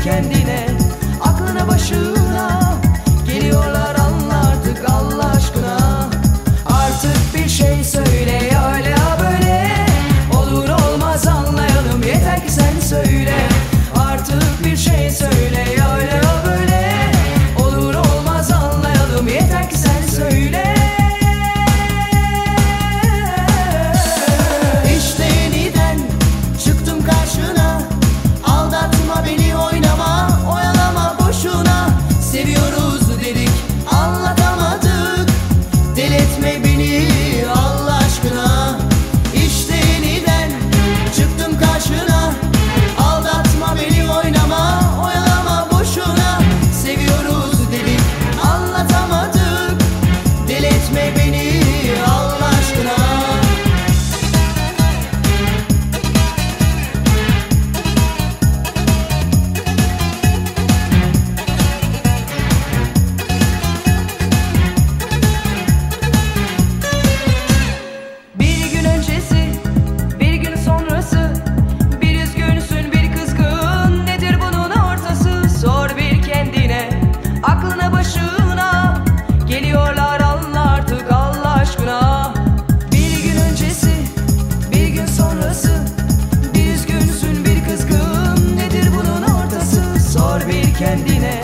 kendine, aklına başına. Geliyorlar anla artık Allah aşkına. Artık bir şey söyle öyle ya böyle. Olur olmaz anlayalım yeter ki sen söyle. Artık bir şey söyle öyle ya böyle. Olur olmaz anlayalım yeter ki sen söyle. İşte yeniden çıktım karşına. Aldatma beni, oynama, oyalama boşuna. Seviyoruz dedik, anlatamadık. Deli etme beni Allah aşkına. İşte yeniden çıktım karşına. Aldatma beni, oynama, oyalama boşuna. Seviyoruz dedik, anlatamadık. Deli etme beni Allah aşkına. Bir gün öncesi, bir gün sonrası. Bir üzgünsün, bir kızgın. Nedir bunun ortası? Sor bir kendine, aklına başına. Geliyorlar anla artık Allah aşkına. Bir gün öncesi, bir gün sonrası. Bir üzgünsün, bir kızgın. Nedir bunun ortası? Sor bir kendine,